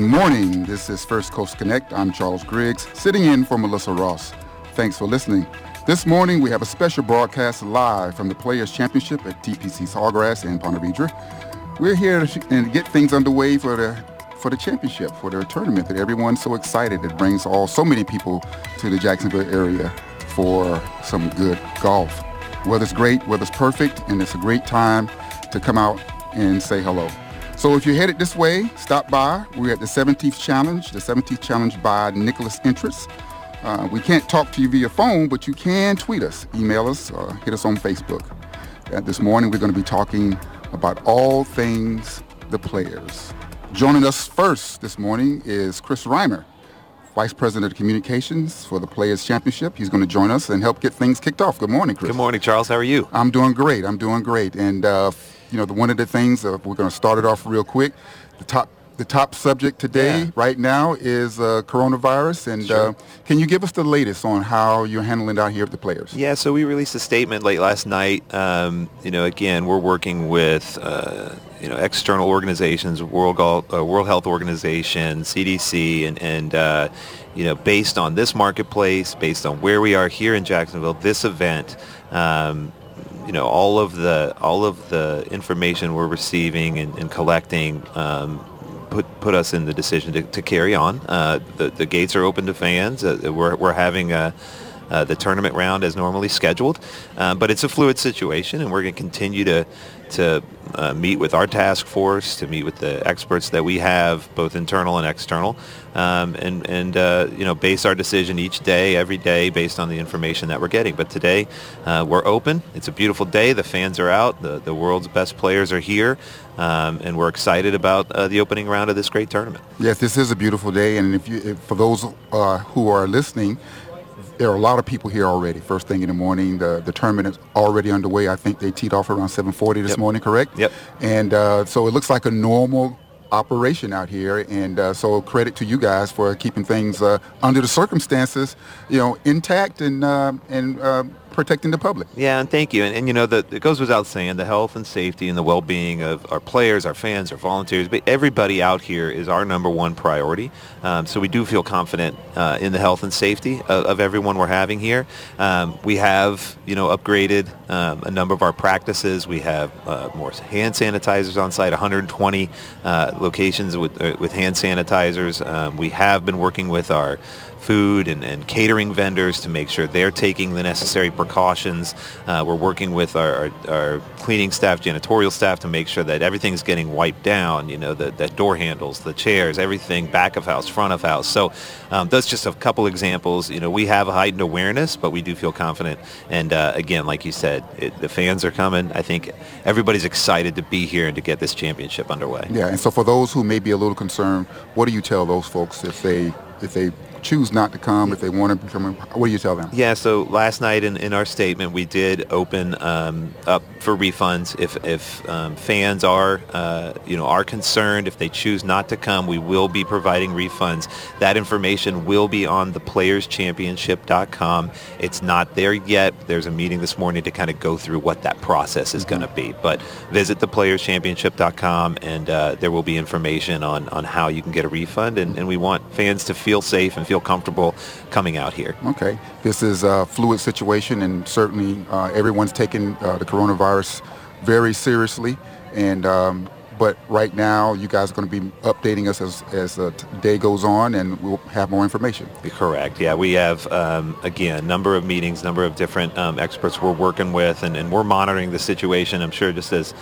morning. This is First Coast Connect. I'm Charles Griggs, sitting in for Melissa Ross. Thanks for listening. This morning, we have a special broadcast live from the Players' Championship at TPC Sawgrass in Ponte Vedra. We're here to get things underway for the championship, for the tournament that everyone's so excited. It brings so many people to the Jacksonville area for some good golf. Weather's great, weather's perfect, and it's a great time to come out and say hello. So if you're headed this way, stop by. We're at the 17th Challenge by Nicholas Entrance. We can't talk to you via phone, but you can tweet us, email us, or hit us on Facebook. This morning, we're going to be talking about all things the Players. Joining us first this morning is Chris Reimer, Vice President of Communications for the Players Championship. He's going to join us and help get things kicked off. Good morning, Chris. Good morning, Charles. How are you? I'm doing great. And one of the things we're going to start it off real quick. The top subject today, right now, is coronavirus. And sure. Can you give us the latest on how you're handling it out here at the Players? Yeah, so we released a statement late last night. Again, we're working with external organizations, World Health Organization, CDC, and based on this marketplace, based on where we are here in Jacksonville, this event. All of the information we're receiving and collecting put us in the decision to carry on. The gates are open to fans. We're having the tournament round as normally scheduled, but it's a fluid situation, and we're going to continue to meet with our task force, to meet with the experts that we have, both internal and external, and base our decision each day, every day, based on the information that we're getting. But today, we're open. It's a beautiful day. The fans are out. The world's best players are here, and we're excited about the opening round of this great tournament. Yes, this is a beautiful day, and for those who are listening, there are a lot of people here already. First thing in the morning, the tournament is already underway. I think they teed off around 7:40 this morning, correct? Yep. And so it looks like a normal operation out here, and so credit to you guys for keeping things under the circumstances, intact and protecting the public. Yeah, and thank you. And it goes without saying, the health and safety and the well-being of our players, our fans, our volunteers, but everybody out here is our number one priority. So we do feel confident in the health and safety of everyone we're having here. We have, upgraded a number of our practices. We have more hand sanitizers on site, 120 locations with hand sanitizers. We have been working with our food and catering vendors to make sure they're taking the necessary precautions. We're working with our cleaning staff, janitorial staff, to make sure that everything's getting wiped down, the door handles, the chairs, everything, back of house, front of house. So that's just a couple examples. We have a heightened awareness, but we do feel confident. And again, like you said, the fans are coming. I think everybody's excited to be here and to get this championship underway. Yeah, and so for those who may be a little concerned, what do you tell those folks if they choose not to come, if they want to come? What do you tell them? Yeah, so last night in our statement, we did open up for refunds. If fans are concerned, if they choose not to come, we will be providing refunds. That information will be on theplayerchampionship.com. It's not there yet. There's a meeting this morning to kind of go through what that process is going to be. But visit theplayerchampionship.com, and there will be information on how you can get a refund. And we want fans to feel safe and feel comfortable coming out here. Okay. This is a fluid situation, and certainly everyone's taking the coronavirus very seriously. And but right now, you guys are going to be updating us as the day goes on, and we'll have more information. Correct. Yeah, we have, again, a number of meetings, number of different experts we're working with, and we're monitoring the situation, I'm sure, just as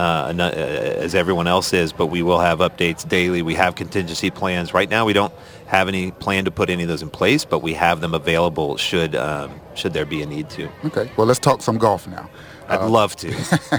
everyone else is, but we will have updates daily. We have contingency plans. Right now, we don't have any plan to put any of those in place, but we have them available should there be a need to. Okay. Well, let's talk some golf now. I'd love to.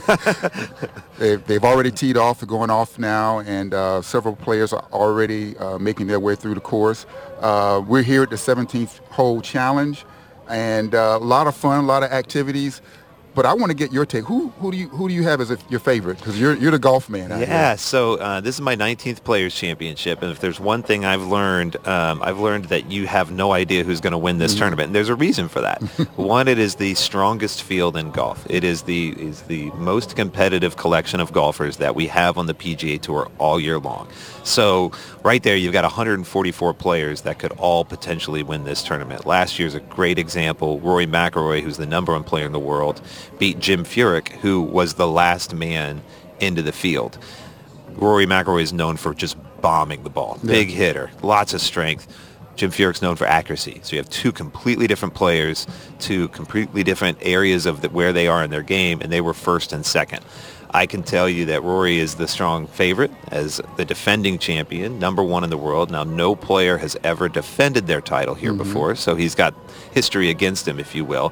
They've already teed off, they're going off now, and several players are already making their way through the course. We're here at the 17th Hole Challenge, and a lot of fun, a lot of activities. But I want to get your take. Who do you have as your favorite? Because you're the golf man. Yeah. So this is my 19th Players Championship, and if there's one thing I've learned that you have no idea who's going to win this tournament, and there's a reason for that. One, it is the strongest field in golf. It is the most competitive collection of golfers that we have on the PGA Tour all year long. So right there, you've got 144 players that could all potentially win this tournament. Last year's a great example. Rory McIlroy, who's the number one player in the world, beat Jim Furyk, who was the last man into the field. Rory McIlroy is known for just bombing the ball. Big hitter, lots of strength. Jim Furyk's known for accuracy. So you have two completely different players, two completely different areas of where they are in their game, and they were first and second. I can tell you that Rory is the strong favorite as the defending champion, number one in the world. Now, no player has ever defended their title here before, so he's got history against him, if you will.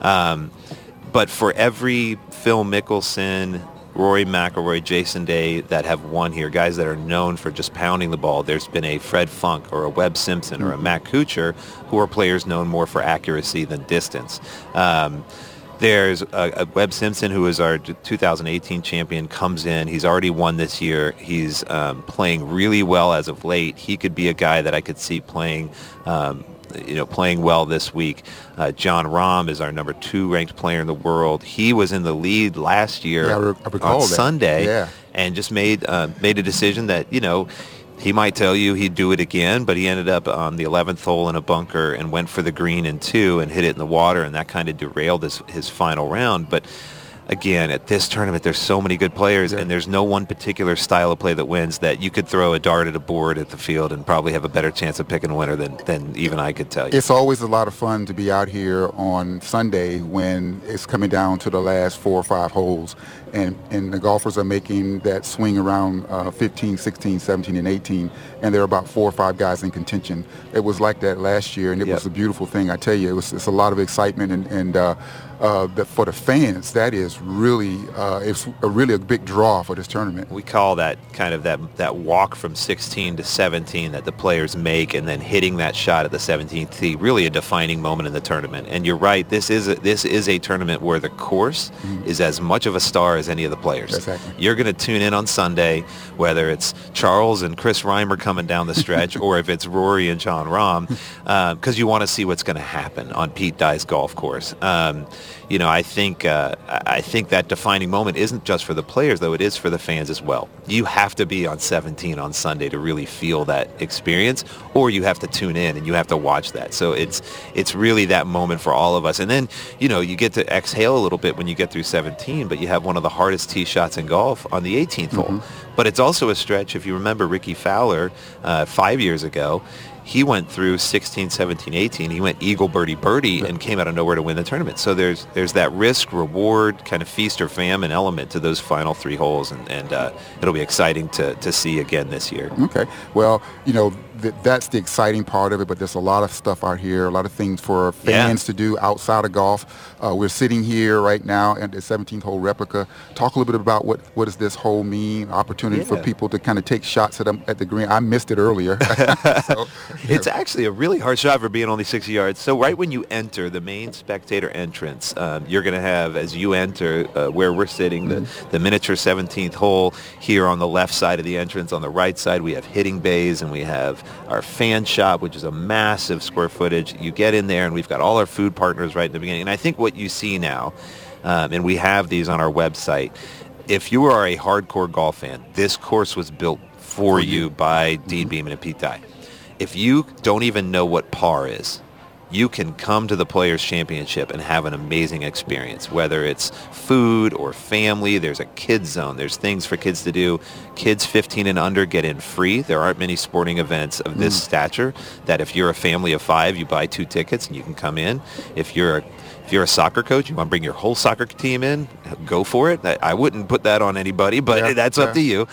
But for every Phil Mickelson, Rory McIlroy, Jason Day that have won here, guys that are known for just pounding the ball, there's been a Fred Funk or a Webb Simpson or a Matt Kuchar, who are players known more for accuracy than distance. There's a Webb Simpson, who is our 2018 champion, comes in. He's already won this year. He's playing really well as of late. He could be a guy that I could see playing well this week. Jon Rahm is our number 2 ranked player in the world. He was in the lead last year on Sunday and just made a decision that, he might tell you he'd do it again, but he ended up on the 11th hole in a bunker and went for the green in 2 and hit it in the water, and that kind of derailed his final round. But again, at this tournament, there's so many good players, and there's no one particular style of play that wins, that you could throw a dart at a board at the field and probably have a better chance of picking a winner than even I could tell you. It's always a lot of fun to be out here on Sunday when it's coming down to the last 4 or 5 holes, and the golfers are making that swing around 15, 16, 17, and 18, and there are about 4 or 5 guys in contention. It was like that last year, and it was a beautiful thing. I tell you, it's a lot of excitement, and for the fans, that is really it's really a big draw for this tournament. We call that kind of that walk from 16 to 17 that the players make, and then hitting that shot at the 17th tee, really a defining moment in the tournament. And you're right, this is a tournament where the course is as much of a star as any of the players. Exactly. You're going to tune in on Sunday, whether it's Charles and Chris Reimer coming down the stretch, or if it's Rory and Jon Rahm, because you want to see what's going to happen on Pete Dye's golf course. I think that defining moment isn't just for the players, though. It is for the fans as well. You have to be on 17 on Sunday to really feel that experience, or you have to tune in and you have to watch that. So it's really that moment for all of us. And then, you get to exhale a little bit when you get through 17, but you have one of the hardest tee shots in golf on the 18th hole. But it's also a stretch, if you remember Ricky Fowler 5 years ago, he went through 16, 17, 18. He went eagle, birdie, and came out of nowhere to win the tournament. So there's that risk, reward, kind of feast or famine element to those final 3 holes, and it'll be exciting to see again this year. Okay. Well, that's the exciting part of it, but there's a lot of stuff out here, a lot of things for fans to do outside of golf. We're sitting here right now at the 17th hole replica. Talk a little bit about what does this hole mean, opportunity for people to kind of take shots at the green. I missed it earlier. It's actually a really hard shot for being only 60 yards. So right when you enter the main spectator entrance, you're going to have, as you enter where we're sitting, the miniature 17th hole here on the left side of the entrance. On the right side, we have hitting bays, and we have our fan shop, which is a massive square footage. You get in there, and we've got all our food partners right in the beginning. And I think what you see now, and we have these on our website, if you are a hardcore golf fan, this course was built for you by Dean Beeman and Pete Dye. If you don't even know what par is, you can come to the Players Championship and have an amazing experience, whether it's food or family. There's a kids zone. There's things for kids to do. Kids 15 and under get in free. There aren't many sporting events of this stature that if you're a family of 5, you buy 2 tickets and you can come in. If you're a soccer coach, you want to bring your whole soccer team in, go for it. I wouldn't put that on anybody, but that's up to you.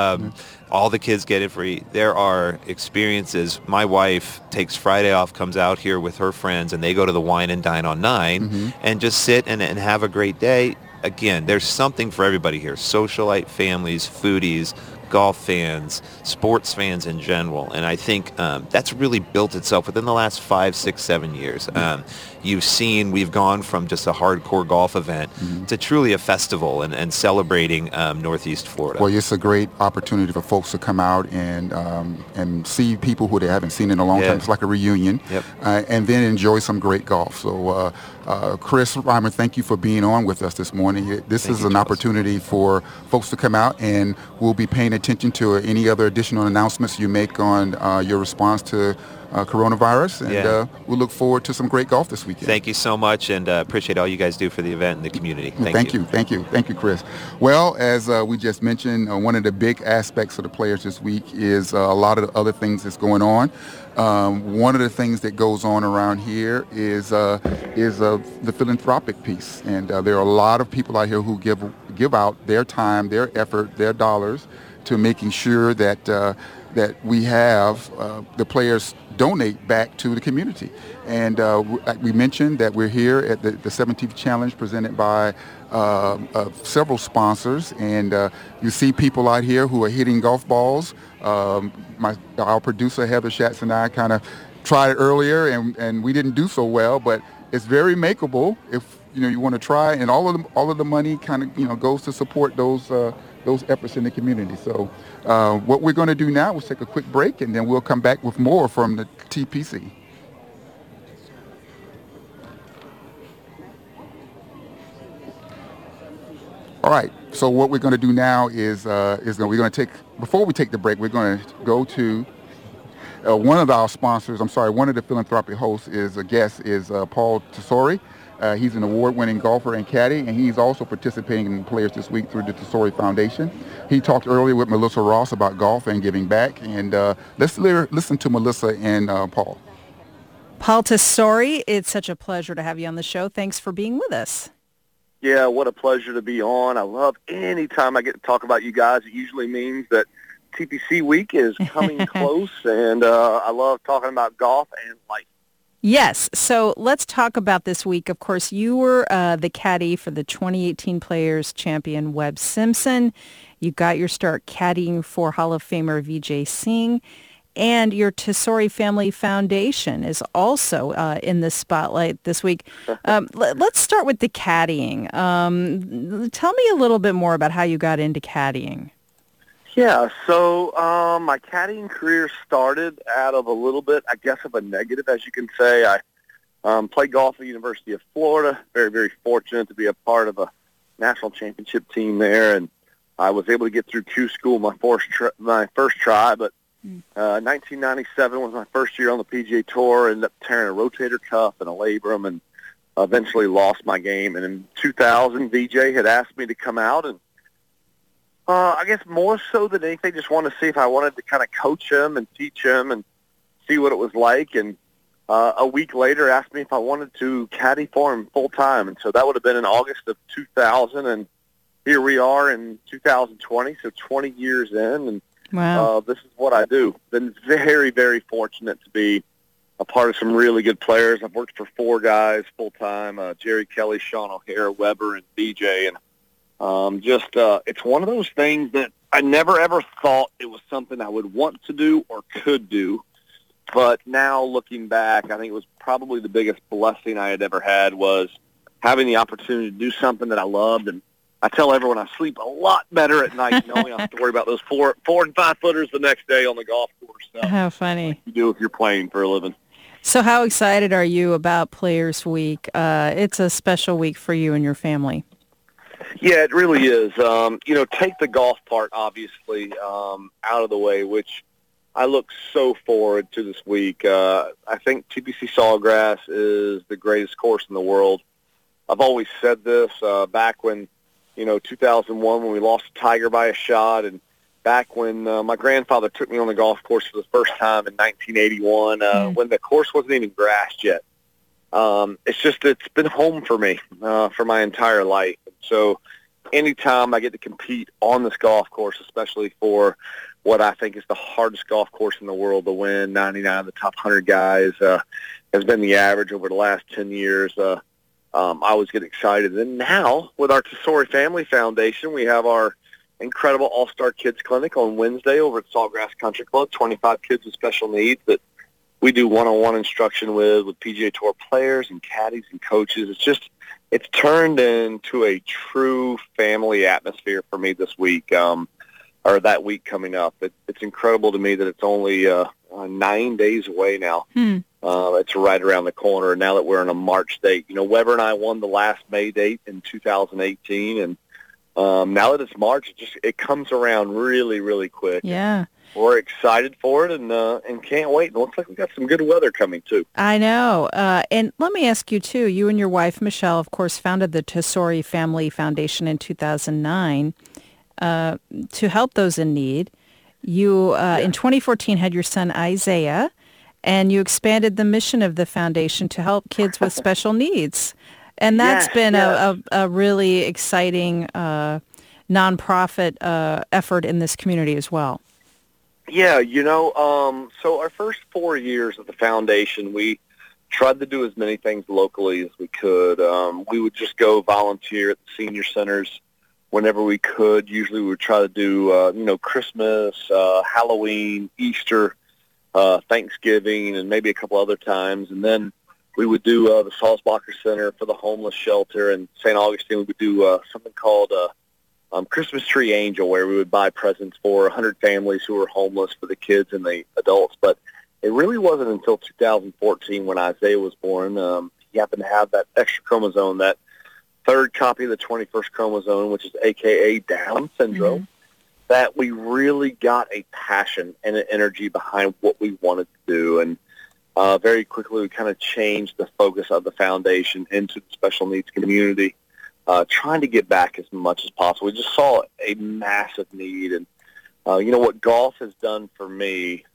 All the kids get it free. There are experiences. My wife takes Friday off, comes out here with her friends, and they go to the Wine and Dine on 9 and just sit and have a great day. Again, there's something for everybody here. Socialite, families, foodies, golf fans, sports fans in general. And I think that's really built itself within the last 5, 6, 7 years. You've seen we've gone from just a hardcore golf event to truly a festival and celebrating Northeast Florida. Well, it's a great opportunity for folks to come out and see people who they haven't seen in a long time. It's like a reunion. And then enjoy some great golf. So, Chris Reimer, thank you for being on with us this morning. This is an opportunity for folks to come out, and we'll be paying attention to any other additional announcements you make on your response to coronavirus, and we'll look forward to some great golf this weekend. Thank you so much, and appreciate all you guys do for the event and the community. Thank you, Chris. Well, as we just mentioned, one of the big aspects of the Players this week is a lot of the other things that's going on. One of the things that goes on around here is the philanthropic piece, and there are a lot of people out here who give out their time, their effort, their dollars to making sure that that we have the players donate back to the community. And we mentioned that we're here at the 17th Challenge presented by several sponsors, and you see people out here who are hitting golf balls. Our producer Heather Schatz and I kind of tried earlier, and we didn't do so well, but it's very makeable if you want to try, and all of the money kind of goes to support those efforts in the community. So what we're going to do now is take a quick break, and then we'll come back with more from the TPC. All right. So what we're going to do now is we're going to take, before we take the break, we're going to go to one of our sponsors. One of the philanthropic hosts is Paul Tesori. He's an award-winning golfer and caddy, and he's also participating in Players this week through the Tesori Foundation. He talked earlier with Melissa Ross about golf and giving back, and let's listen to Melissa and Paul. Paul Tesori, it's such a pleasure to have you on the show. Thanks for being with us. Yeah, what a pleasure to be on. I love any time I get to talk about you guys. It usually means that TPC week is coming close, and I love talking about golf and life. Yes. So let's talk about this week. Of course, you were the caddy for the 2018 Players champion Webb Simpson. You got your start caddying for Hall of Famer Vijay Singh. And your Tesori Family Foundation is also in the spotlight this week. Let's start with the caddying. Tell me a little bit more about how you got into caddying. Yeah, so my caddying career started out of a little bit, I guess, of a negative, as you can say. I played golf at the University of Florida, very, very fortunate to be a part of a national championship team there, and I was able to get through Q school my first try, but 1997 was my first year on the PGA Tour, ended up tearing a rotator cuff and a labrum, and eventually lost my game. And in 2000, VJ had asked me to come out, and I guess more so than anything, just wanted to see if I wanted to kind of coach him and teach him and see what it was like. And a week later, asked me if I wanted to caddy for him full time. And so that would have been in August of 2000, and here we are in 2020, so 20 years in, and wow. This is what I do. Been very, very fortunate to be a part of some really good players. I've worked for 4 guys full time: Jerry Kelly, Sean O'Hara, Weber, and BJ. And it's one of those things that I never ever thought it was something I would want to do or could do. But now looking back, I think it was probably the biggest blessing I had ever had was having the opportunity to do something that I loved. And I tell everyone I sleep a lot better at night knowing I don't have to worry about those 4 and 5 footers the next day on the golf course. So, how funny. Like you do if you're playing for a living. So how excited are you about Players Week? It's a special week for you and your family. Yeah, it really is. Take the golf part, obviously, out of the way, which I look so forward to this week. I think TPC Sawgrass is the greatest course in the world. I've always said this back when, 2001 when we lost Tiger by a shot, and back when my grandfather took me on the golf course for the first time in 1981 when the course wasn't even grassed yet. It's been home for me for my entire life. So anytime I get to compete on this golf course, especially for what I think is the hardest golf course in the world to win, 99 of the top 100 guys has been the average over the last 10 years. I always get excited. And now with our Tesori Family Foundation, we have our incredible All-Star Kids Clinic on Wednesday over at Saltgrass Country Club, 25 kids with special needs that we do one-on-one instruction with PGA Tour players and caddies and coaches. It's turned into a true family atmosphere for me this week, or that week coming up. It's incredible to me that it's only 9 days away now. It's right around the corner now that we're in a March date. Weber and I won the last May date in 2018, and now that it's March, it comes around really, really quick. Yeah. We're excited for it and can't wait. It looks like we got some good weather coming, too. I know. And let me ask you, too, you and your wife, Michelle, of course, founded the Tesori Family Foundation in 2009 to help those in need. You, in 2014, had your son Isaiah, and you expanded the mission of the foundation to help kids with special needs. And that's been a really exciting nonprofit effort in this community as well. Yeah, so our first 4 years of the foundation, we tried to do as many things locally as we could. We would just go volunteer at the senior centers whenever we could. Usually we would try to do, Christmas, Halloween, Easter, Thanksgiving, and maybe a couple other times. And then we would do the Salzbacher Center for the homeless shelter. And St. Augustine, we would do something called Christmas Tree Angel, where we would buy presents for 100 families who were homeless for the kids and the adults. But it really wasn't until 2014 when Isaiah was born. He happened to have that extra chromosome, that third copy of the 21st chromosome, which is AKA Down syndrome, that we really got a passion and an energy behind what we wanted to do. And very quickly we kind of changed the focus of the foundation into the special needs community, trying to get back as much as possible. We just saw a massive need. And, what golf has done for me,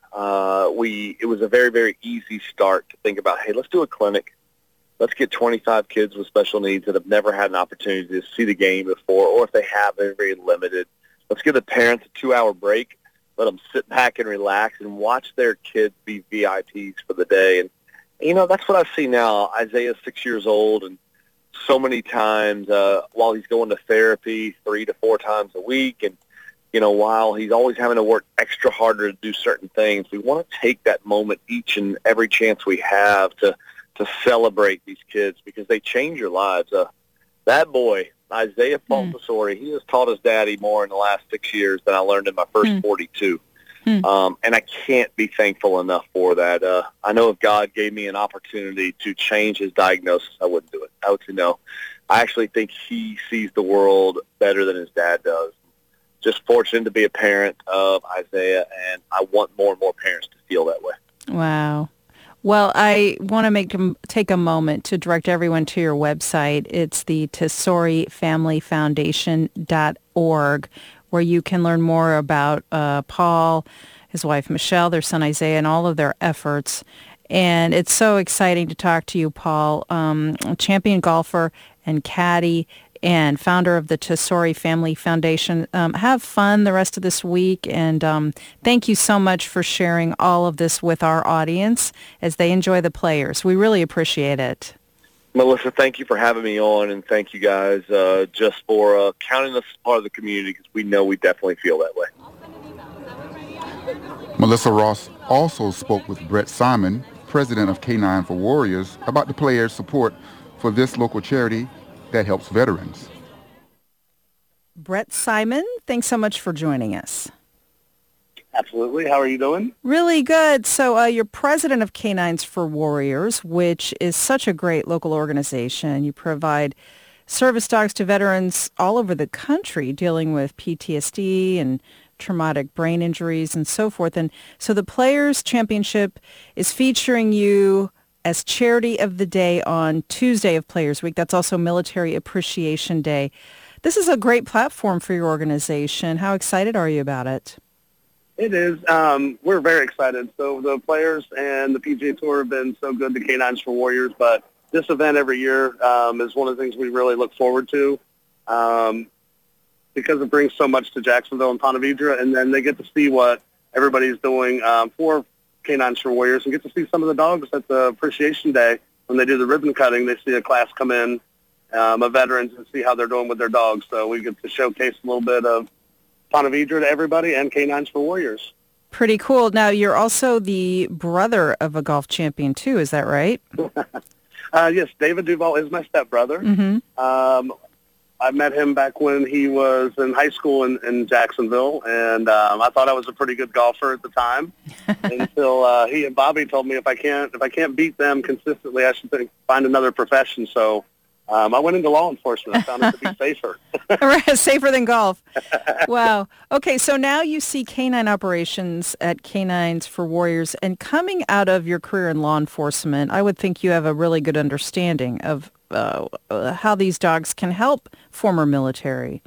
it was a very, very easy start to think about, hey, let's do a clinic. Let's get 25 kids with special needs that have never had an opportunity to see the game before, or if they have, they're very limited. Let's give the parents a 2-hour break, let them sit back and relax and watch their kids be VIPs for the day. And, that's what I see now. Isaiah's 6 years old, and so many times while he's going to therapy 3 to 4 times a week, and, while he's always having to work extra harder to do certain things, we want to take that moment each and every chance we have to celebrate these kids, because they change your lives. That boy, Isaiah Faltasori, he has taught his daddy more in the last 6 years than I learned in my first 42. And I can't be thankful enough for that. I know if God gave me an opportunity to change his diagnosis, I wouldn't do it. I would say no. I actually think he sees the world better than his dad does. Just fortunate to be a parent of Isaiah, and I want more and more parents to feel that way. Wow. Well, I want to take a moment to direct everyone to your website. It's the TesoriFamilyFoundation.org, where you can learn more about Paul, his wife Michelle, their son Isaiah, and all of their efforts. And it's so exciting to talk to you, Paul, champion golfer and caddy and founder of the Tesori Family Foundation. Have fun the rest of this week, and thank you so much for sharing all of this with our audience as they enjoy the players. We really appreciate it. Melissa, thank you for having me on, and thank you guys just for counting us as part of the community, because we know we definitely feel that way. Melissa Ross also spoke with Brett Simon, president of K9 for Warriors, about the players' support for this local charity that helps veterans. Brett Simon, thanks so much for joining us. Absolutely. How are you doing? Really good. So you're president of K9s for Warriors, which is such a great local organization. You provide service dogs to veterans all over the country dealing with PTSD and traumatic brain injuries and so forth. And so the Players Championship is featuring you as Charity of the Day on Tuesday of Players Week. That's also Military Appreciation Day. This is a great platform for your organization. How excited are you about it? It is. We're very excited. So the players and the PGA Tour have been so good to K9s for Warriors, but this event every year is one of the things we really look forward to because it brings so much to Jacksonville and Ponte Vedra, and then they get to see what everybody's doing for K9s for Warriors and get to see some of the dogs at the Appreciation Day. When they do the ribbon cutting, they see a class come in of veterans and see how they're doing with their dogs. So we get to showcase a little bit of Ponte Vedra to everybody, and Canines for Warriors. Pretty cool. Now, you're also the brother of a golf champion, too. Is that right? Yes, David Duval is my stepbrother. I met him back when he was in high school in Jacksonville, and I thought I was a pretty good golfer at the time until he and Bobby told me if I can't beat them consistently, I should find another profession. So I went into law enforcement. I found it to be safer. Right, safer than golf. Wow. Okay, so now you see canine operations at Canines for Warriors, and coming out of your career in law enforcement, I would think you have a really good understanding of how these dogs can help former military.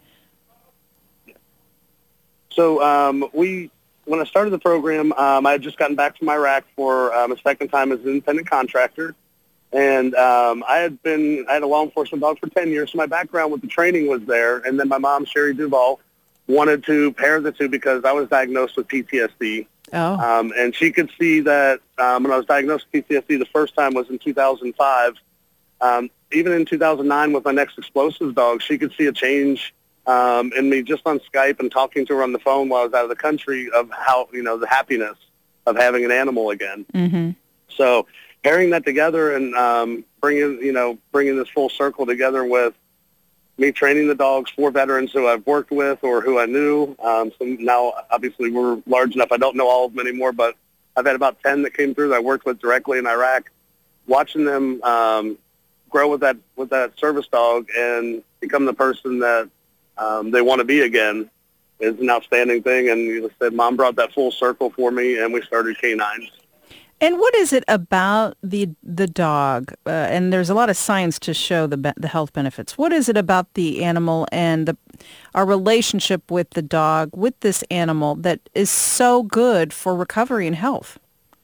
So when I started the program, I had just gotten back from Iraq for a second time as an independent contractor. And I had a law enforcement dog for 10 years, so my background with the training was there. And then my mom, Sherry Duval, wanted to pair the two because I was diagnosed with PTSD. Oh. And she could see that when I was diagnosed with PTSD, the first time was in 2005. Even in 2009 with my next explosives dog, she could see a change in me just on Skype and talking to her on the phone while I was out of the country of how, the happiness of having an animal again. Mm-hmm. So pairing that together and bringing this full circle together with me training the dogs for veterans who I've worked with or who I knew. So now, obviously, we're large enough. I don't know all of them anymore, but I've had about 10 that came through that I worked with directly in Iraq. Watching them grow with that service dog and become the person that they want to be again is an outstanding thing. And you said, Mom brought that full circle for me, and we started Canines. And what is it about the dog? And there's a lot of science to show the health benefits. What is it about the animal and our relationship with the dog, with this animal, that is so good for recovery and health?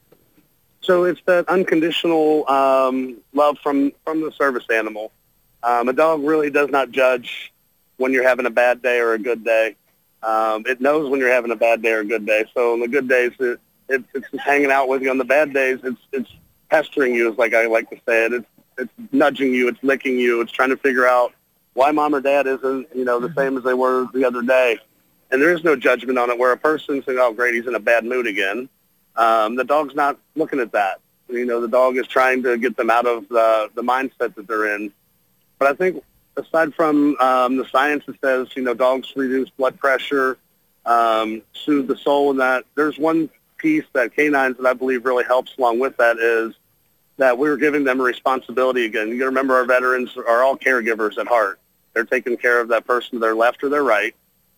So it's that unconditional love from the service animal. A dog really does not judge when you're having a bad day or a good day. It knows when you're having a bad day or a good day. So on the good days, it's just hanging out with you. On the bad days, it's pestering you, is like I like to say it. It's nudging you. It's licking you. It's trying to figure out why mom or dad isn't, the same as they were the other day. And there is no judgment on it where a person's saying, oh, great, he's in a bad mood again. The dog's not looking at that. The dog is trying to get them out of the mindset that they're in. But I think aside from the science that says, dogs reduce blood pressure, soothe the soul, and that, there's one piece that Canines that I believe really helps along with that is that we're giving them a responsibility again. You got to remember our veterans are all caregivers at heart. They're taking care of that person to their left or their right.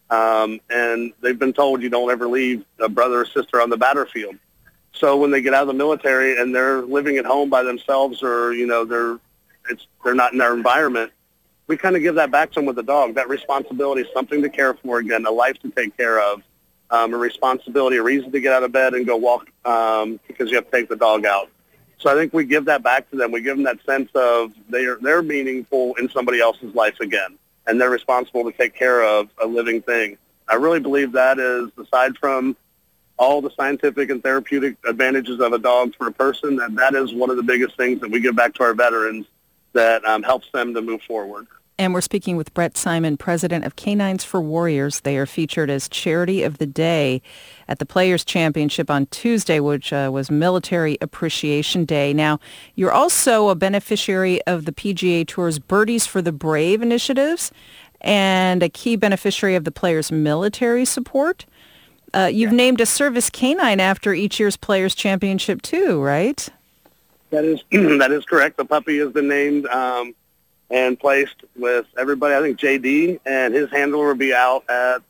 And they've been told you don't ever leave a brother or sister on the battlefield. So when they get out of the military and they're living at home by themselves or, they're not in their environment, we kind of give that back to them with the dog. That responsibility is something to care for again, a life to take care of, a responsibility, a reason to get out of bed and go walk because you have to take the dog out. So I think we give that back to them. We give them that sense of they're meaningful in somebody else's life again, and they're responsible to take care of a living thing. I really believe that is, aside from all the scientific and therapeutic advantages of a dog for a person, that is one of the biggest things that we give back to our veterans that helps them to move forward. And we're speaking with Brett Simon, president of Canines for Warriors. They are featured as Charity of the Day at the Players Championship on Tuesday, which was Military Appreciation Day. Now, you're also a beneficiary of the PGA Tour's Birdies for the Brave initiatives and a key beneficiary of the Players' military support. You've named a service canine after each year's Players Championship too, right? That is correct. The puppy has been named and placed with everybody. I think JD and his handler will be out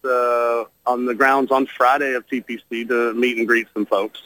on the grounds on Friday of TPC to meet and greet some folks.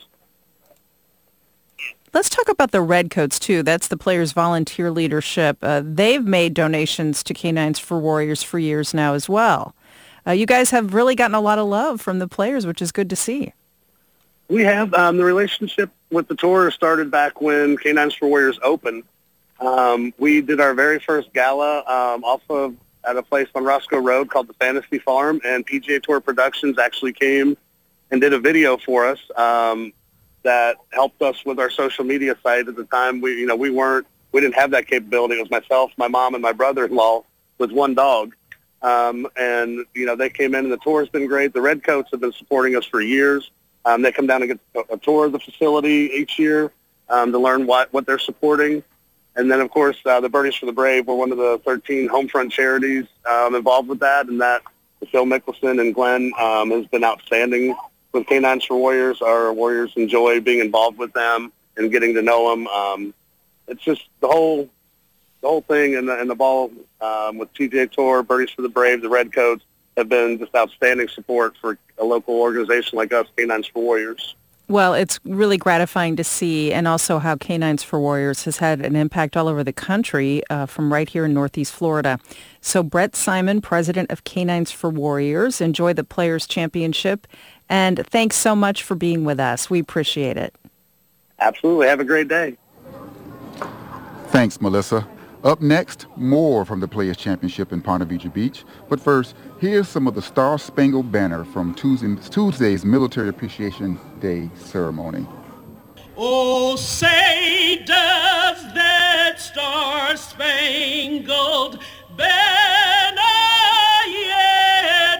Let's talk about the Redcoats, too. That's the Players' volunteer leadership. They've made donations to Canines for Warriors for years now as well. You guys have really gotten a lot of love from the players, which is good to see. We have. The relationship with the tour started back when Canines for Warriors opened. We did our very first gala at a place on Roscoe Road called the Fantasy Farm, and PGA Tour Productions actually came and did a video for us that helped us with our social media site. At the time, we didn't have that capability. It was myself, my mom, and my brother-in-law with one dog. And, they came in, and the tour has been great. The Redcoats have been supporting us for years. They come down and get a tour of the facility each year to learn what they're supporting. And then, of course, the Birdies for the Brave were one of the 13 Homefront charities involved with that, and that Phil Mickelson and Glenn has been outstanding with Canines for Warriors. Our Warriors enjoy being involved with them and getting to know them. It's just the whole thing and the ball with TJ Tour, Birdies for the Brave, the Redcoats have been just outstanding support for a local organization like us, Canines for Warriors. Well, it's really gratifying to see, and also how Canines for Warriors has had an impact all over the country from right here in Northeast Florida. So Brett Simon, president of Canines for Warriors, enjoy the Players' Championship, and thanks so much for being with us. We appreciate it. Absolutely. Have a great day. Thanks, Melissa. Up next, more from the Players' Championship in Ponte Vedra Beach. But first, here's some of the Star Spangled Banner from Tuesday's Military Appreciation Day ceremony. Oh, say does that star-spangled banner yet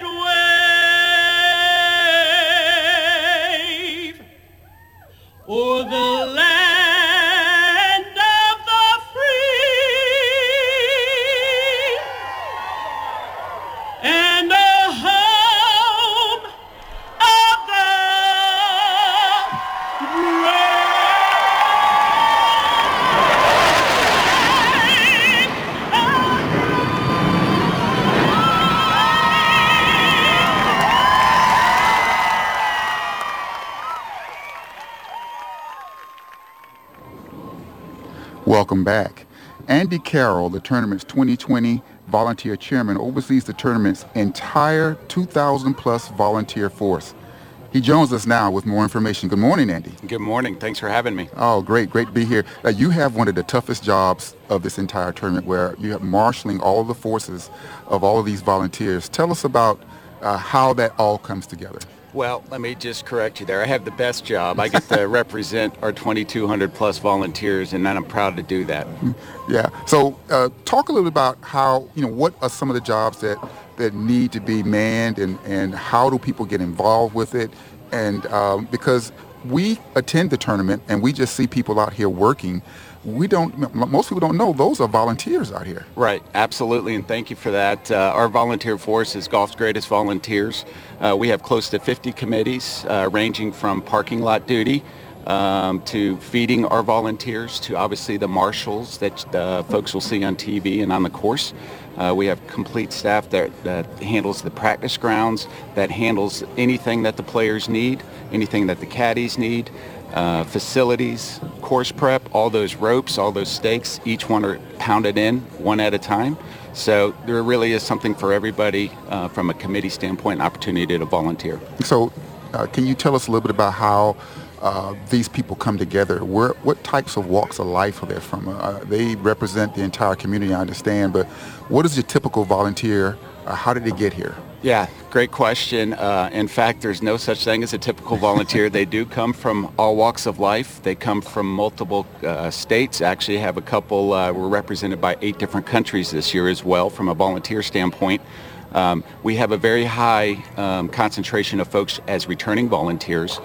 wave o'er the land of the free and the home of the brave. Welcome back. Andy Carroll, the tournament's 2020 volunteer chairman, oversees the tournament's entire 2,000-plus volunteer force. He joins us now with more information. Good morning, Andy. Good morning. Thanks for having me. Oh, great to be here. You have one of the toughest jobs of this entire tournament, where you have marshaling all of the forces of all of these volunteers. Tell us about how that all comes together. Well, let me just correct you there. I have the best job. I get to represent our 2,200 plus volunteers, and I'm proud to do that. Yeah. So talk a little bit about how, what are some of the jobs that need to be manned, and how do people get involved with it? And because we attend the tournament and we just see people out here working, most people don't know those are volunteers out here. Right, absolutely, and thank you for that. Our volunteer force is golf's greatest volunteers. We have close to 50 committees, ranging from parking lot duty to feeding our volunteers, to obviously the marshals that folks will see on TV and on the course. We have complete staff that handles the practice grounds, that handles anything that the players need, anything that the caddies need. Facilities, course prep, all those ropes, all those stakes, each one are pounded in one at a time. So there really is something for everybody from a committee standpoint, an opportunity to volunteer. So can you tell us a little bit about how these people come together? What types of walks of life are they from? They represent the entire community, I understand, but what is your typical volunteer? How did they get here? Yeah, great question. In fact, there's no such thing as a typical volunteer. They do come from all walks of life. They come from multiple states. Actually have a couple, we're represented by 8 different countries this year as well from a volunteer standpoint. We have a very high concentration of folks as returning volunteers.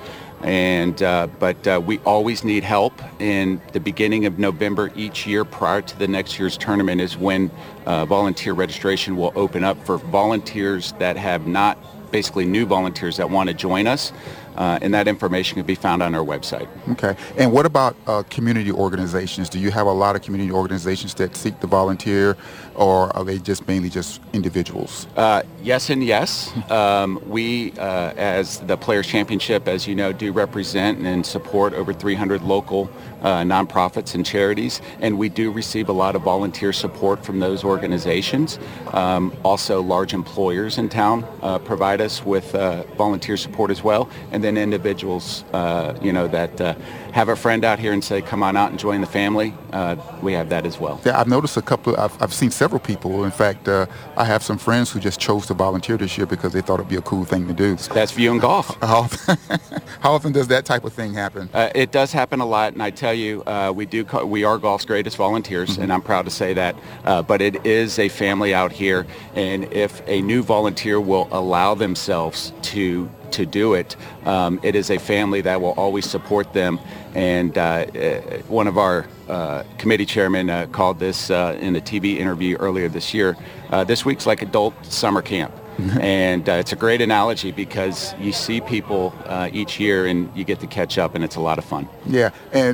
But we always need help. In the beginning of November each year prior to the next year's tournament is when volunteer registration will open up for volunteers that have not, basically new volunteers that want to join us. And that information can be found on our website. Okay. And what about community organizations? Do you have a lot of community organizations that seek to volunteer, or are they just mainly just individuals? Yes and yes. We, as the Players Championship, as you know, do represent and support over 300 local nonprofits and charities, and we do receive a lot of volunteer support from those organizations. Also, large employers in town provide us with volunteer support as well. And and then individuals, that have a friend out here and say, come on out and join the family. We have that as well. Yeah, I've noticed I've seen several people. In fact, I have some friends who just chose to volunteer this year because they thought it'd be a cool thing to do. That's viewing golf. How often does that type of thing happen? It does happen a lot, and I tell you, we are golf's greatest volunteers, and I'm proud to say that. But it is a family out here, and if a new volunteer will allow themselves to do it, it is a family that will always support them. And one of our committee chairmen called this in a TV interview earlier this year, this week's like adult summer camp. And it's a great analogy because you see people each year and you get to catch up, and it's a lot of fun. Yeah, and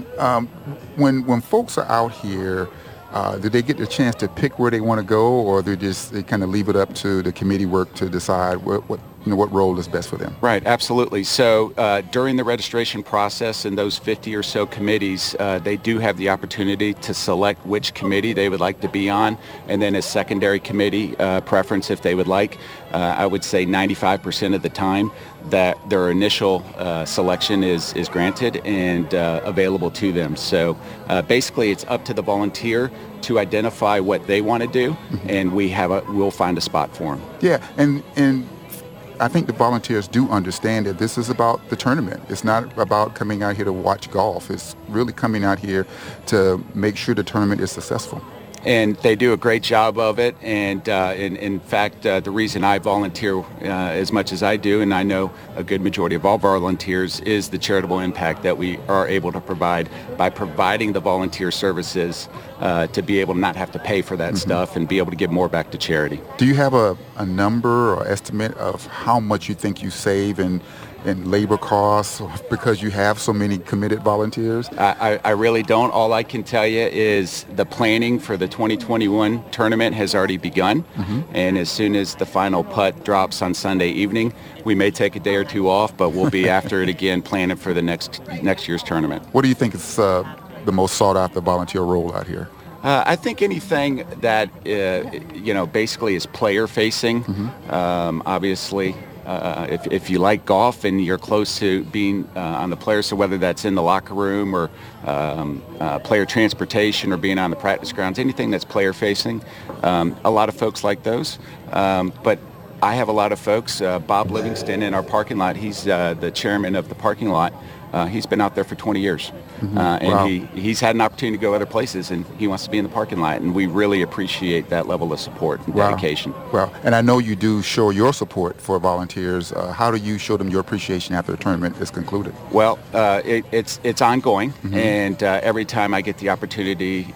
when folks are out here, do they get the chance to pick where they want to go, or they kind of leave it up to the committee work to decide what role is best for them? Right, absolutely. So during the registration process in those 50 or so committees, they do have the opportunity to select which committee they would like to be on, and then a secondary committee preference if they would like. I would say 95% of the time that their initial selection is granted and available to them. So basically it's up to the volunteer to identify what they want to do, and we'll find a spot for them. Yeah, and I think the volunteers do understand that this is about the tournament. It's not about coming out here to watch golf. It's really coming out here to make sure the tournament is successful. And they do a great job of it. And in fact, the reason I volunteer as much as I do, and I know a good majority of all volunteers, is the charitable impact that we are able to provide by providing the volunteer services to be able to not have to pay for that stuff and be able to give more back to charity. Do you have a number or estimate of how much you think you save in labor costs because you have so many committed volunteers? I really don't. All I can tell you is the planning for the 2021 tournament has already begun, and as soon as the final putt drops on Sunday evening, we may take a day or two off, but we'll be after it again, planning for the next year's tournament. What do you think is the most sought after volunteer role out here? I think anything that basically is player facing. Obviously, if you like golf and you're close to being on the player, so whether that's in the locker room or player transportation or being on the practice grounds, anything that's player facing, a lot of folks like those. But I have a lot of folks. Bob Livingston in our parking lot, he's the chairman of the parking lot. He's been out there for 20 years, and Wow. he's had an opportunity to go other places, and he wants to be in the parking lot, and we really appreciate that level of support and dedication. Wow. And I know you do show your support for volunteers. How do you show them your appreciation after the tournament is concluded? Well, it's ongoing, and every time I get the opportunity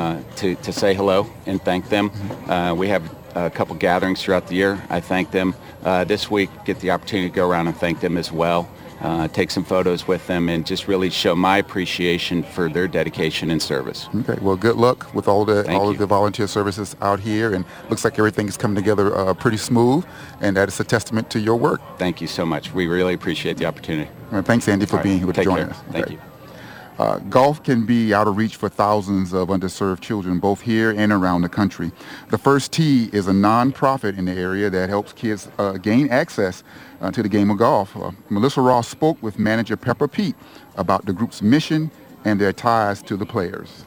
to say hello and thank them, we have a couple gatherings throughout the year. I thank them. This week, get the opportunity to go around and thank them as well. Take some photos with them and just really show my appreciation for their dedication and service. Okay. Well, good luck with all of you. the volunteer services out here, and looks like everything is coming together pretty smooth, and that is a testament to your work. Thank you so much. We really appreciate the opportunity. All right, thanks, Andy, for being here to join us. Thank Okay. you. Golf can be out of reach for thousands of underserved children, both here and around the country. The First Tee is a nonprofit in the area that helps kids gain access to the game of golf. Melissa Ross spoke with manager Pepper Pete about the group's mission and their ties to the players.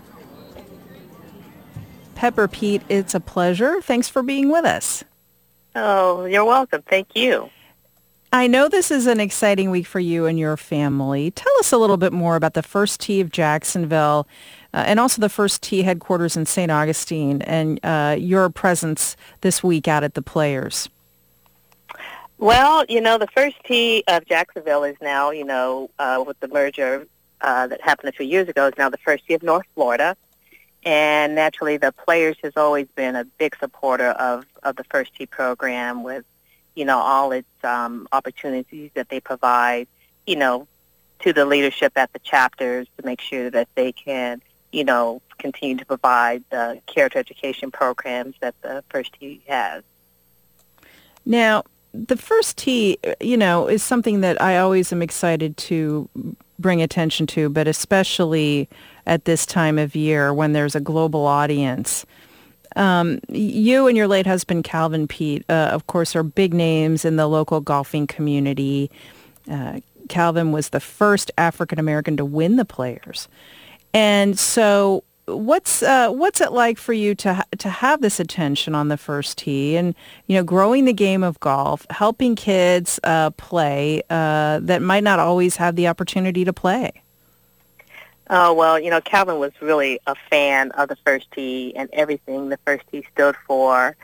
Pepper Pete, it's a pleasure. Thanks for being with us. Oh, you're welcome. Thank you. I know this is an exciting week for you and your family. Tell us a little bit more about the First Tee of Jacksonville and also the First Tee headquarters in St. Augustine and your presence this week out at the Players. Well, the First Tee of Jacksonville is now, with the merger that happened a few years ago, is now the First Tee of North Florida. And naturally, the Players has always been a big supporter of the First Tee program with, all its opportunities that they provide, to the leadership at the chapters to make sure that they can, continue to provide the character education programs that the First Tee has. Now, the First Tee, is something that I always am excited to bring attention to, but especially at this time of year when there's a global audience. You and your late husband, Calvin Pete, of course, are big names in the local golfing community. Calvin was the first African American to win the Players. And so what's it like for you to have this attention on the first tee and, growing the game of golf, helping kids play that might not always have the opportunity to play? Oh, well, Calvin was really a fan of the first tee and everything the first tee stood for.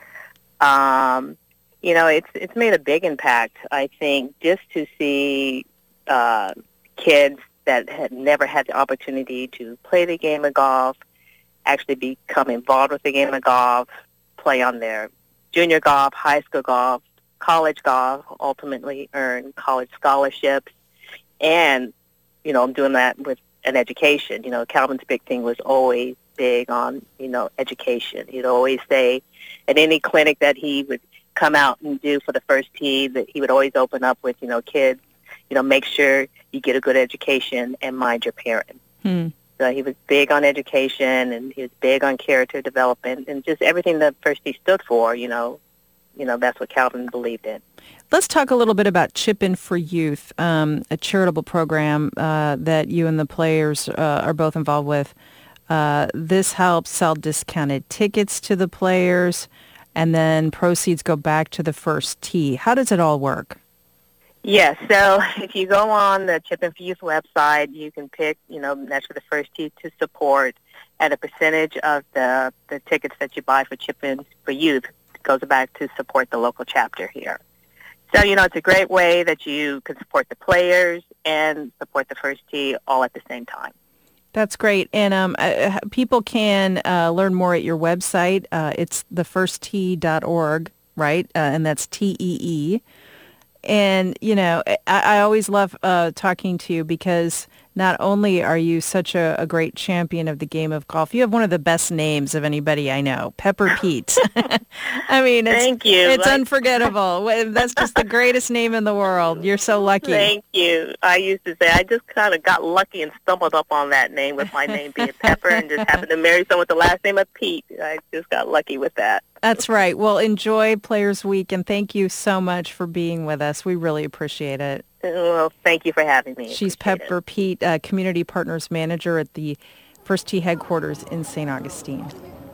It's made a big impact, I think, just to see kids that had never had the opportunity to play the game of golf actually become involved with the game of golf, play on their junior golf, high school golf, college golf, ultimately earn college scholarships. And, I'm doing that with an education. Calvin's big thing was always big on, education. He'd always say at any clinic that he would come out and do for the first tee that he would always open up with, kids, make sure you get a good education and mind your parents. So he was big on education, and he was big on character development, and just everything the first tee stood for, that's what Calvin believed in. Let's talk a little bit about Chip In for Youth, a charitable program that you and the Players are both involved with. This helps sell discounted tickets to the Players, and then proceeds go back to the first tee. How does it all work? Yes, so if you go on the Chip In for Youth website, you can pick, naturally the first tee to support, and a percentage of the tickets that you buy for Chip In for Youth goes back to support the local chapter here. So, it's a great way that you can support the Players and support the first tee all at the same time. That's great. And people can learn more at your website. It's thefirsttee.org, right? And that's TEE. And, I always love talking to you because not only are you such a great champion of the game of golf, you have one of the best names of anybody I know, Pepper Pete. I mean, Thank you. It's unforgettable. That's just the greatest name in the world. You're so lucky. Thank you. I used to say I just kind of got lucky and stumbled up on that name with my name being Pepper and just happened to marry someone with the last name of Pete. I just got lucky with that. That's right. Well, enjoy Players Week, and thank you so much for being with us. We really appreciate it. Well, thank you for having me. She's Pepper Pete, Community Partners Manager at the First Tee headquarters in St. Augustine.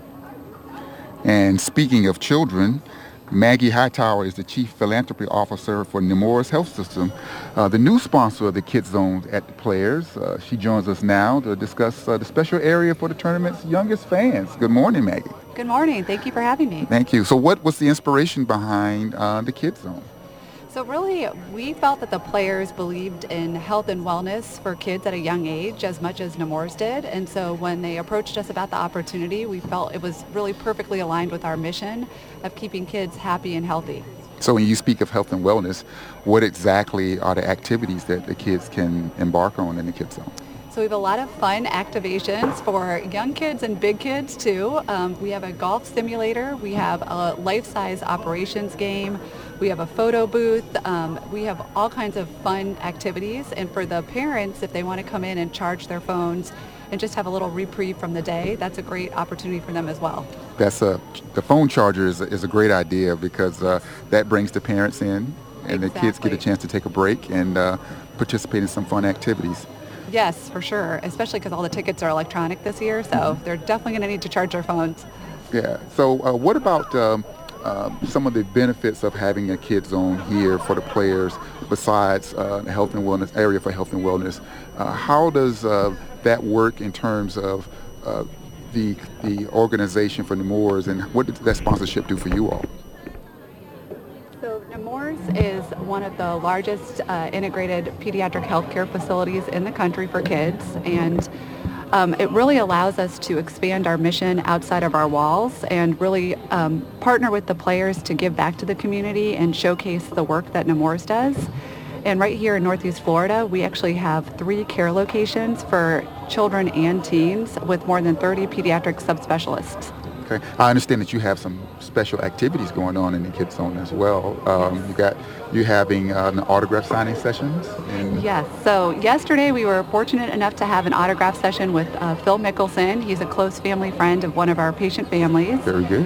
And speaking of children, Maggie Hightower is the Chief Philanthropy Officer for Nemours Health System, the new sponsor of the Kids Zone at the Players. She joins us now to discuss the special area for the tournament's youngest fans. Good morning, Maggie. Good morning. Thank you for having me. Thank you. So what was the inspiration behind the Kids Zone? So really, we felt that the Players believed in health and wellness for kids at a young age as much as Nemours did. And so when they approached us about the opportunity, we felt it was really perfectly aligned with our mission of keeping kids happy and healthy. So when you speak of health and wellness, what exactly are the activities that the kids can embark on in the Kids Zone? So we have a lot of fun activations for young kids and big kids too. We have a golf simulator. We have a life-size operations game. We have a photo booth. We have all kinds of fun activities. And for the parents, if they want to come in and charge their phones and just have a little reprieve from the day, that's a great opportunity for them as well. The phone charger is a great idea because that brings the parents in and the kids get a chance to take a break and participate in some fun activities. Yes, for sure, especially because all the tickets are electronic this year, so they're definitely going to need to charge their phones. Yeah. So what about some of the benefits of having a Kids Zone here for the Players besides the health and wellness area for health and wellness? How does that work in terms of the organization for Nemours, and what does that sponsorship do for you all? So Nemours is one of the largest integrated pediatric healthcare facilities in the country for kids, and it really allows us to expand our mission outside of our walls and really partner with the Players to give back to the community and showcase the work that Nemours does. And right here in Northeast Florida, we actually have 3 care locations for children and teens with more than 30 pediatric subspecialists. Okay. I understand that you have some special activities going on in the Kids Zone as well. You're having an autograph signing sessions? Yes. So yesterday we were fortunate enough to have an autograph session with Phil Mickelson. He's a close family friend of one of our patient families. Very good.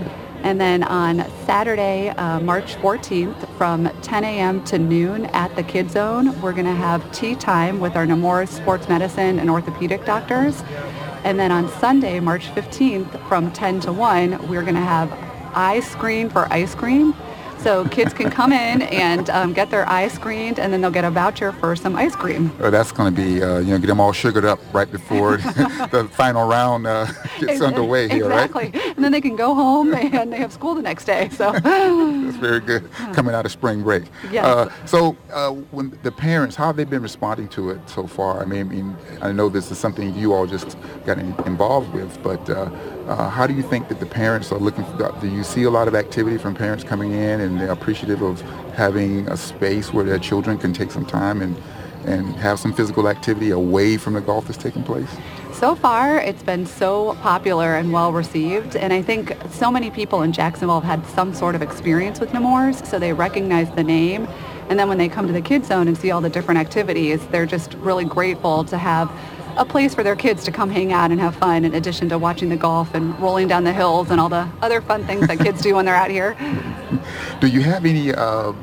And then on Saturday, March 14th, from 10 a.m. to noon at the Kid Zone, we're going to have tea time with our Nemours sports medicine and orthopedic doctors. And then on Sunday, March 15th, from 10 to 1, we're going to have eye screen for ice cream. So kids can come in and get their eyes screened, and then they'll get a voucher for some ice cream. Oh, that's going to be, get them all sugared up right before the final round gets underway here, exactly. right? And then they can go home and they have school the next day. So that's very good. Coming out of spring break. Yes. When the parents, how have they been responding to it so far? I mean, I know this is something you all just got involved with, but how do you think that the parents are looking for? Do you see a lot of activity from parents coming in and they're appreciative of having a space where their children can take some time and have some physical activity away from the golf that's taking place? So far, it's been so popular and well received, and I think so many people in Jacksonville have had some sort of experience with Nemours, so they recognize the name. And then when they come to the Kid Zone and see all the different activities, they're just really grateful to have a place for their kids to come hang out and have fun, in addition to watching the golf and rolling down the hills and all the other fun things that kids do when they're out here. Do you have any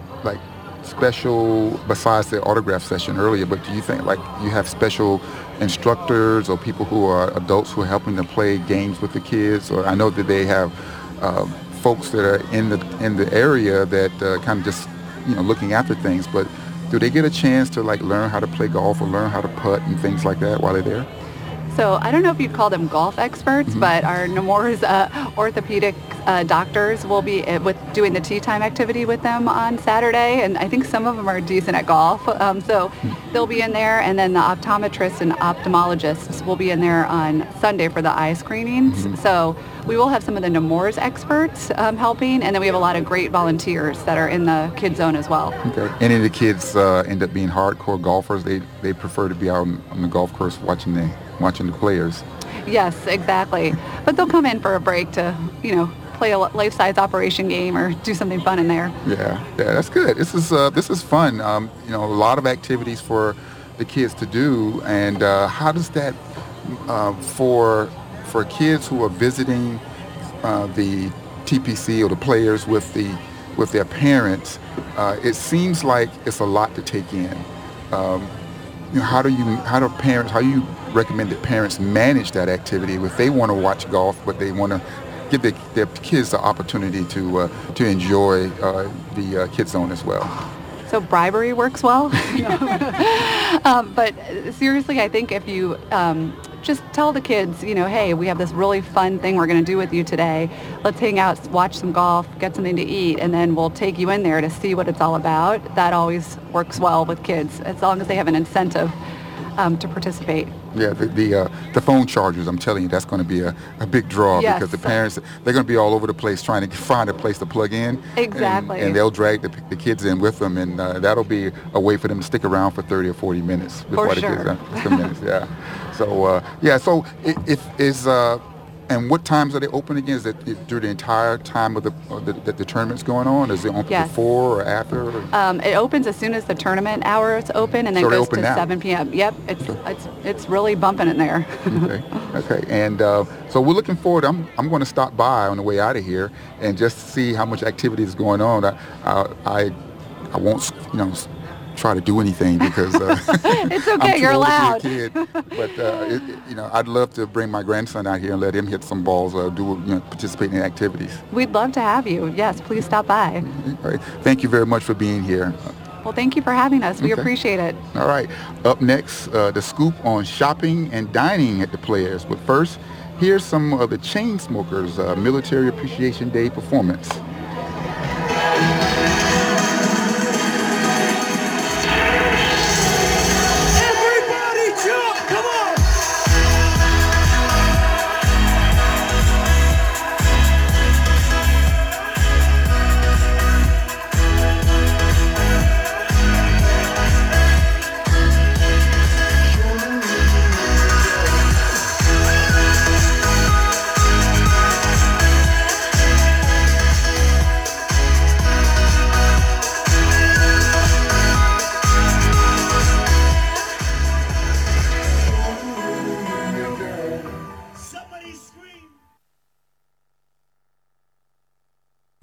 special, besides the autograph session earlier, but do you think you have special instructors or people who are adults who are helping them play games with the kids? Or I know that they have folks that are in the area that kind of just looking after things, but do they get a chance to learn how to play golf or learn how to putt and things like that while they're there? So I don't know if you'd call them golf experts, but our Nemours orthopedic doctors will be doing the tea time activity with them on Saturday, and I think some of them are decent at golf. So they'll be in there, and then the optometrists and ophthalmologists will be in there on Sunday for the eye screenings. So we will have some of the Nemours experts helping, and then we have a lot of great volunteers that are in the Kid Zone as well. Okay. Any of the kids end up being hardcore golfers? They prefer to be out on the golf course watching the players. Yes, exactly. But they'll come in for a break to, play a life-size operation game or do something fun in there. Yeah, that's good. This is fun. A lot of activities for the kids to do. And how does that for kids who are visiting the TPC or the players with their parents? It seems like it's a lot to take in. How do you recommend that parents manage that activity if they want to watch golf, but they want to give their kids the opportunity to enjoy the Kid Zone as well? So bribery works well. But seriously, I think if you just tell the kids, hey, we have this really fun thing we're going to do with you today. Let's hang out, watch some golf, get something to eat, and then we'll take you in there to see what it's all about. That always works well with kids, as long as they have an incentive to participate. Yeah, the phone chargers, I'm telling you, that's going to be a big draw. Yes. Because the parents, they're going to be all over the place trying to find a place to plug in. Exactly. And they'll drag the kids in with them, and that'll be a way for them to stick around for 30 or 40 minutes before the kids come in. Yeah. So, and what times are they open again? Is it during the entire time of the tournament's going on? Is it open before or after? It opens as soon as the tournament hours open, and then goes to now. 7 p.m. Yep, it's really bumping in there. Okay. And so we're looking forward. I'm going to stop by on the way out of here and just see how much activity is going on. I won't try to do anything because it's okay. I'm You're too old allowed. to be a kid. But I'd love to bring my grandson out here and let him hit some balls, participate in activities. We'd love to have you. Yes, please stop by. All right. Thank you very much for being here. Well, thank you for having us. We appreciate it. All right. Up next, the scoop on shopping and dining at the Players. But first, here's some of the Chainsmokers Military Appreciation Day performance.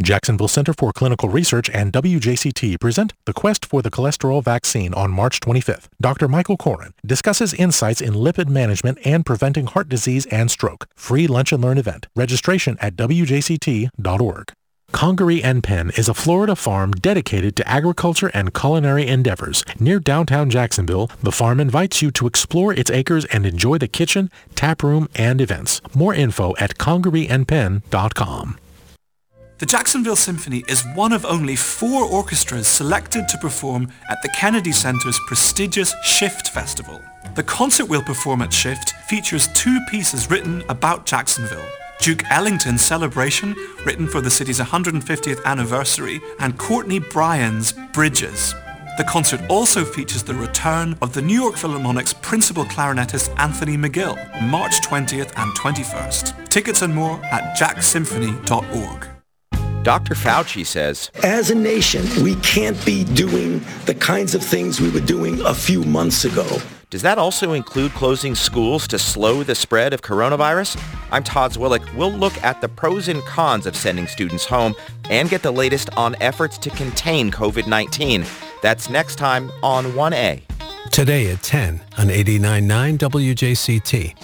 Jacksonville Center for Clinical Research and WJCT present The Quest for the Cholesterol Vaccine on March 25th. Dr. Michael Koren discusses insights in lipid management and preventing heart disease and stroke. Free lunch and learn event. Registration at WJCT.org. Congaree and Penn is a Florida farm dedicated to agriculture and culinary endeavors. Near downtown Jacksonville, the farm invites you to explore its acres and enjoy the kitchen, tap room, and events. More info at congareeandpenn.com. The Jacksonville Symphony is one of only 4 orchestras selected to perform at the Kennedy Center's prestigious Shift Festival. The concert we'll perform at Shift features 2 pieces written about Jacksonville. Duke Ellington's Celebration, written for the city's 150th anniversary, and Courtney Bryan's Bridges. The concert also features the return of the New York Philharmonic's principal clarinetist Anthony McGill, March 20th and 21st. Tickets and more at jacksymphony.org. Dr. Fauci says, as a nation, we can't be doing the kinds of things we were doing a few months ago. Does that also include closing schools to slow the spread of coronavirus? I'm Todd Zwillick. We'll look at the pros and cons of sending students home and get the latest on efforts to contain COVID-19. That's next time on 1A. Today at 10 on 89.9 WJCT.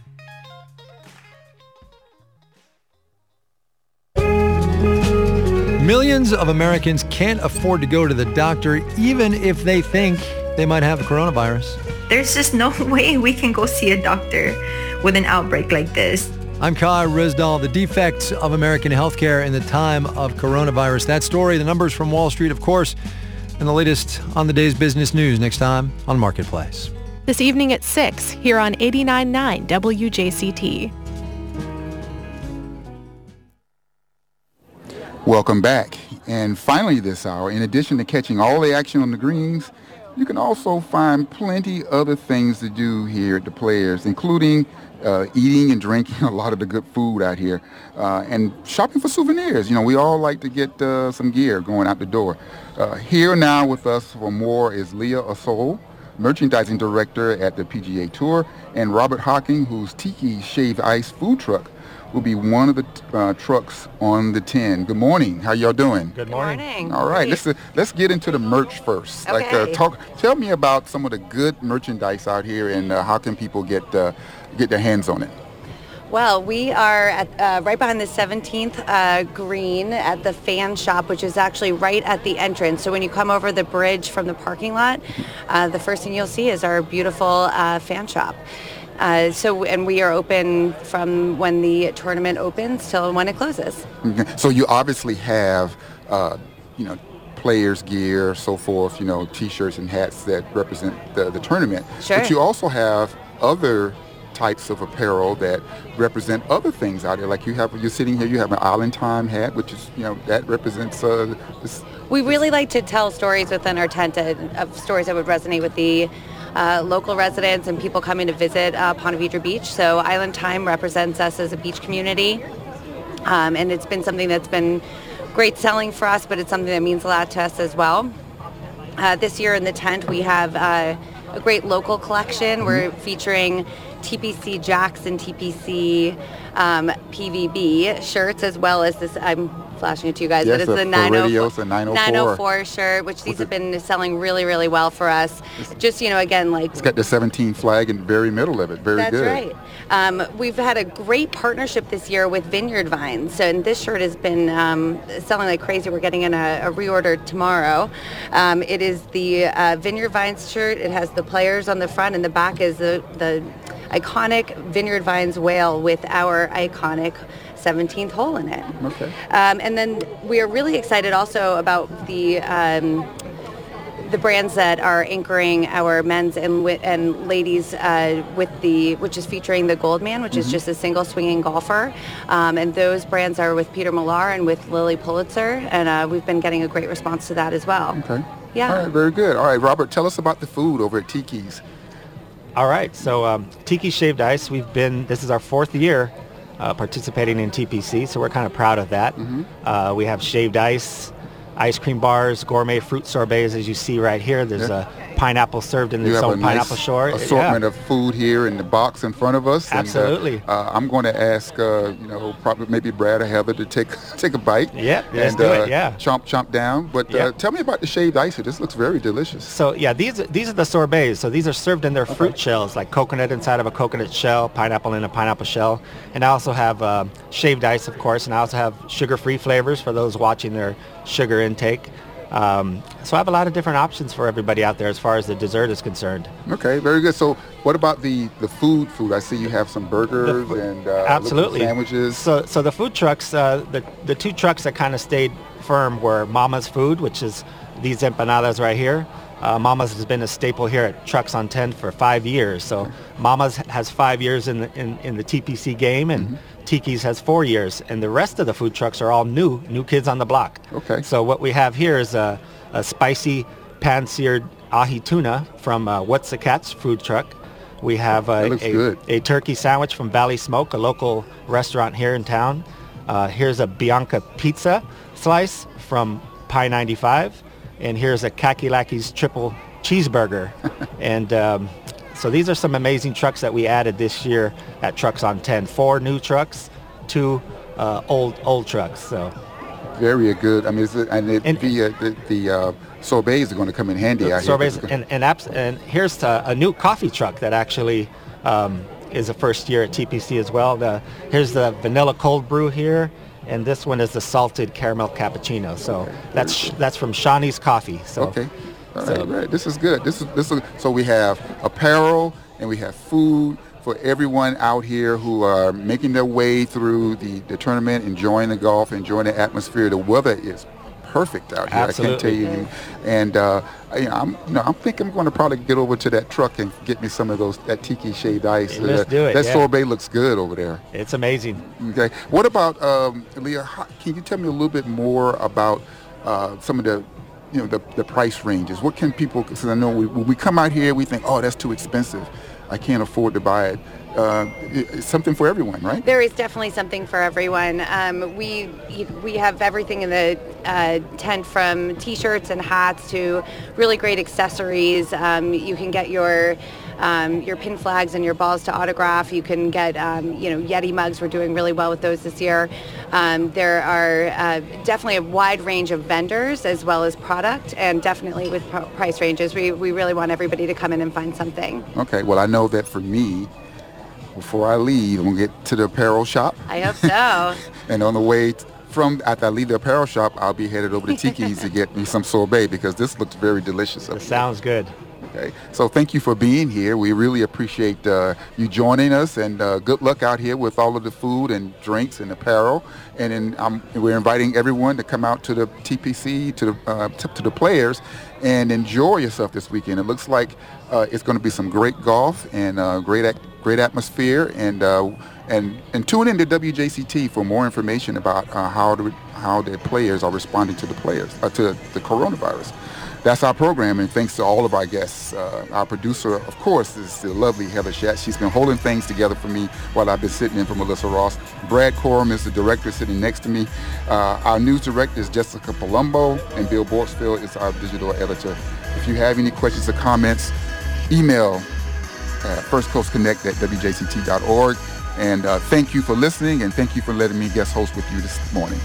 Millions of Americans can't afford to go to the doctor even if they think they might have the coronavirus. There's just no way we can go see a doctor with an outbreak like this. I'm Kai Rizdal. The defects of American healthcare in the time of coronavirus. That story, the numbers from Wall Street, of course, and the latest on the day's business news next time on Marketplace. This evening at 6 here on 89.9 WJCT. Welcome back. And finally this hour, in addition to catching all the action on the greens, you can also find plenty other things to do here at the Players, including eating and drinking a lot of the good food out here and shopping for souvenirs. You know, we all like to get some gear going out the door. Here now with us for more is Leah Asol, merchandising director at the PGA Tour, and Robert Hocking, whose Tiki Shaved Ice food truck will be one of the trucks on the 10. Good morning. How y'all doing? Good morning. All right. Let's get into the merch first. Okay. Tell me about some of the good merchandise out here and how can people get their hands on it. Well, we are at, right behind the 17th green at the Fan Shop, which is actually right at the entrance. So when you come over the bridge from the parking lot, the first thing you'll see is our beautiful Fan Shop. And we are open from when the tournament opens till when it closes. Okay. So you obviously have, players gear, so forth, T-shirts and hats that represent the tournament. Sure. But you also have other types of apparel that represent other things out there. Like you're sitting here, you have an Island Time hat, which is, that represents this. We really like to tell stories within our tent of stories that would resonate with the local residents and people coming to visit Ponte Vedra Beach. So Island Time represents us as a beach community, and it's been something that's been great selling for us, but it's something that means a lot to us as well. This year in the tent we have a great local collection. We're featuring TPC Jacks and TPC PVB shirts, as well as this, I'm flashing it to you guys, yes, but it's the 904 shirt, which these have been selling really, really well for us. Just, again, like... It's got the 17 flag in the very middle of it. Very That's good. That's right. We've had a great partnership this year with Vineyard Vines, and this shirt has been selling like crazy. We're getting in a reorder tomorrow. It is the Vineyard Vines shirt. It has the players on the front, and the back is the iconic Vineyard Vines whale with our iconic 17th hole in it. Okay. And then we are really excited also about the brands that are anchoring our men's and ladies which is featuring the Goldman, which is just a single swinging golfer. And those brands are with Peter Millar and with Lily Pulitzer, and we've been getting a great response to that as well. Okay. Yeah. All right, very good. All right, Robert, tell us about the food over at Tiki's. All right, so Tiki Shaved Ice, this is our 4th year participating in TPC, so we're kind of proud of that. We have shaved ice cream bars, gourmet fruit sorbets, as you see right here. There's pineapple served in its own pineapple shore. Assortment of food here in the box in front of us. Absolutely. And, I'm going to ask, probably maybe Brad or Heather to take a bite. Yeah, let's do it. Yeah. Chomp down. But tell me about the shaved ice here. This looks very delicious. So these are the sorbets. So these are served in their fruit shells, like coconut inside of a coconut shell, pineapple in a pineapple shell. And I also have shaved ice, of course, and I also have sugar-free flavors for those watching their sugar intake. So I have a lot of different options for everybody out there as far as the dessert is concerned. Okay, very good. So what about the food? I see you have some burgers and absolutely sandwiches. So the food trucks, the two trucks that kind of stayed firm were Mama's Food, which is these empanadas right here. Mama's has been a staple here at Trucks on 10 for 5 years. So Mama's has 5 years in the TPC game, and Tiki's has 4 years. And the rest of the food trucks are all new kids on the block. Okay. So what we have here is a spicy pan-seared ahi tuna from What's the Cat's food truck. We have a turkey sandwich from Valley Smoke, a local restaurant here in town. Here's a Bianca pizza slice from Pie 95. And here's a Kakilaki's triple cheeseburger. And so these are some amazing trucks that we added this year at Trucks on 10. 4 new trucks, 2 old trucks. So very good. I mean, the sorbets are going to come in handy out sorbets here. And here's a new coffee truck that actually is a first year at TPC as well. Here's the vanilla cold brew here. And this one is the salted caramel cappuccino. So that's from Shawnee's Coffee. So, okay. All right. This is good. So we have apparel and we have food for everyone out here who are making their way through the tournament, enjoying the golf, enjoying the atmosphere. The weather is perfect out here. Absolutely. I can tell you. And I'm thinking I'm going to probably get over to that truck and get me some of that Tiki shaved ice. Let's do it. That sorbet looks good over there. It's amazing. Okay. What about Leah? Can you tell me a little bit more about some of the price ranges? What can people? Because I know when we come out here, we think, oh, that's too expensive. I can't afford to buy it. It's something for everyone, right? There is definitely something for everyone. We have everything in the tent, from T-shirts and hats to really great accessories. You can get your pin flags and your balls to autograph. You can get Yeti mugs. We're doing really well with those this year. There are definitely a wide range of vendors as well as product, and definitely with price ranges. We really want everybody to come in and find something. Okay. Well, I know that for me, before I leave, I'm going to get to the apparel shop. I hope so. And on the way after I leave the apparel shop, I'll be headed over to Tiki's to get me some sorbet, because this looks very delicious. It sounds good. Okay. So thank you for being here. We really appreciate you joining us, and good luck out here with all of the food and drinks and apparel. And then we're inviting everyone to come out to the TPC, to the players, and enjoy yourself this weekend. It looks like it's going to be some great golf and great atmosphere. And tune in to WJCT for more information about how the players are responding to the coronavirus. That's our program, and thanks to all of our guests. Our producer, of course, is the lovely Heather Schatz. She's been holding things together for me while I've been sitting in for Melissa Ross. Brad Corum is the director sitting next to me. Our news director is Jessica Palumbo, and Bill Bortsfield is our digital editor. If you have any questions or comments, email firstcoastconnect@wjct.org. And thank you for listening, and thank you for letting me guest host with you this morning.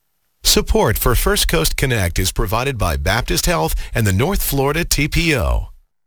Support for First Coast Connect is provided by Baptist Health and the North Florida TPO.